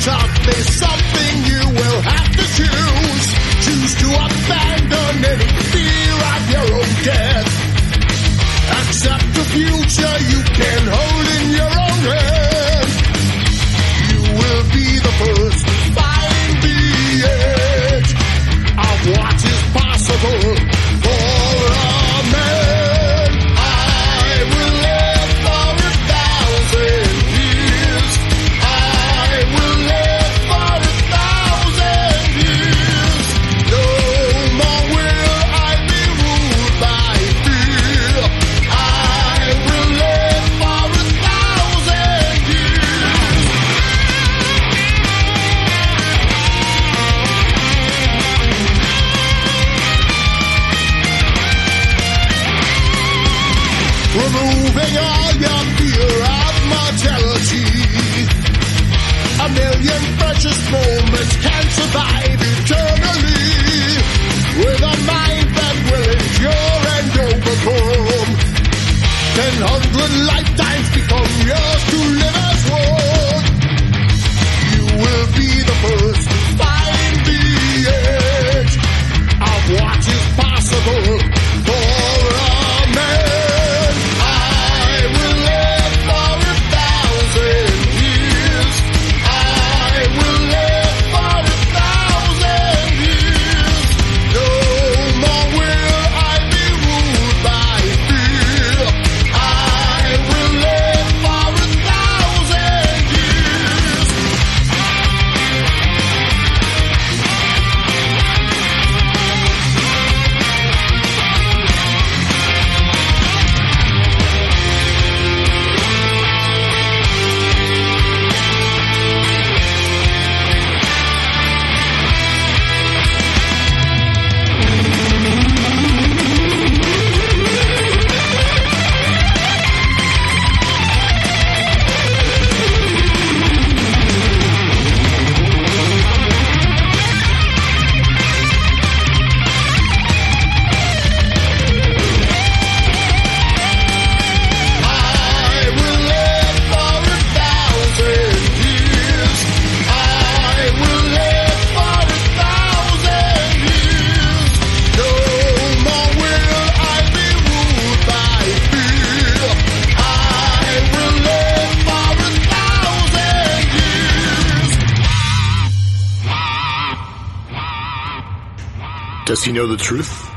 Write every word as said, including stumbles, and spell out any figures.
up, there's something you will have to choose. Choose to abandon any fear of your own death. Accept the future you can hold in your own hand. You will be the first to find the edge of what is possible for a man. I will live for a thousand years. I will live for a thousand years. No more will I be ruled by fear. I will live for a thousand years. Removing all your fear of mortality. A million precious moments can survive eternally. With a mind that will endure and overcome. Ten hundred lifetimes become yours to live as one. You will be the first to find the edge of what is possible for a man. I will live for a thousand years. I will live for a thousand years. No more will I be ruled by fear. I will live for a thousand years. I will live for a thousand years. I will live for a thousand years. No more will I be ruled by fear. I will live for a thousand years. Does he know the truth?